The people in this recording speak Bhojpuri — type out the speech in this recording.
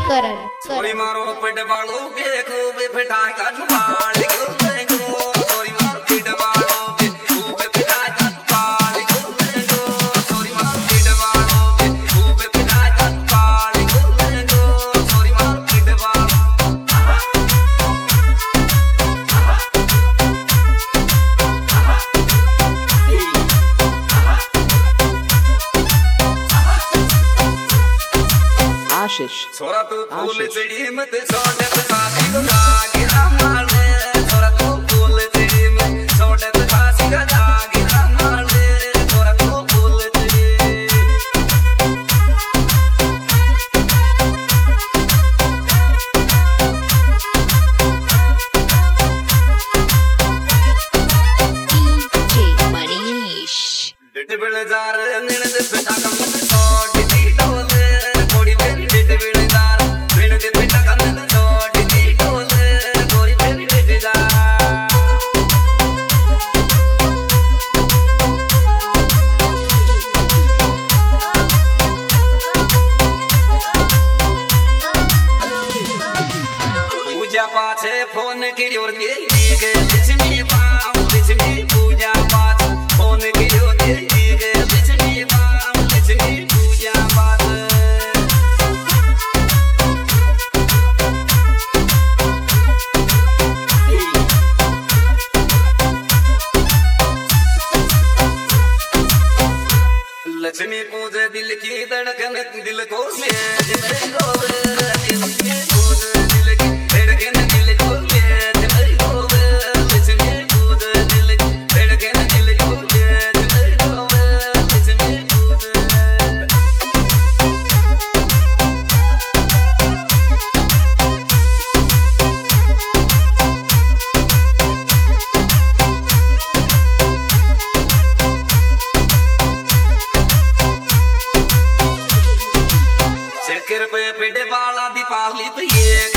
करण सोरी मारो पेट वालों के खूब फिटाई का जुबान गो सोरी मारो पेट वालों के खूब फिटाई का जुबान गो सोरी मारो पेट वालों के खूब फिटाई का जुबान गो सोरी मारो पेट वालों आशीष छोरा तू फूल चढ़ी मत छोटे फांसी को जागिरा मार ले छोरा तू फूल चढ़ी मत छोटे फांसी का जागिरा मार ले छोरा तू फूल चढ़ी DJ मनीष डिट बिल जार निन दे बेटा का मत छोड़ दी डोले कोड़ी मेरी डिट बिल जार निन दे बेटा का मत छोड़ दी डोले कोड़ी मेरी डिट जार पूजा पाछे फोन करियो रे के लक्ष्मी बाम लक्ष्मी पूजा पाछ फोन करियो रे के लक्ष्मी बाम लक्ष्मी पूजा पाछ लक्ष्मी पूजे दिल की धड़कन दिल को ले रोवे लक्ष्मी पूजे दिल की धड़कन दिल को ले रोवे लक्ष्मी पूजे दिल की धड़कन दिल को ले रोवे लक्ष्मी पूजे चक्कर पे पिट वाला दीपावली पे ये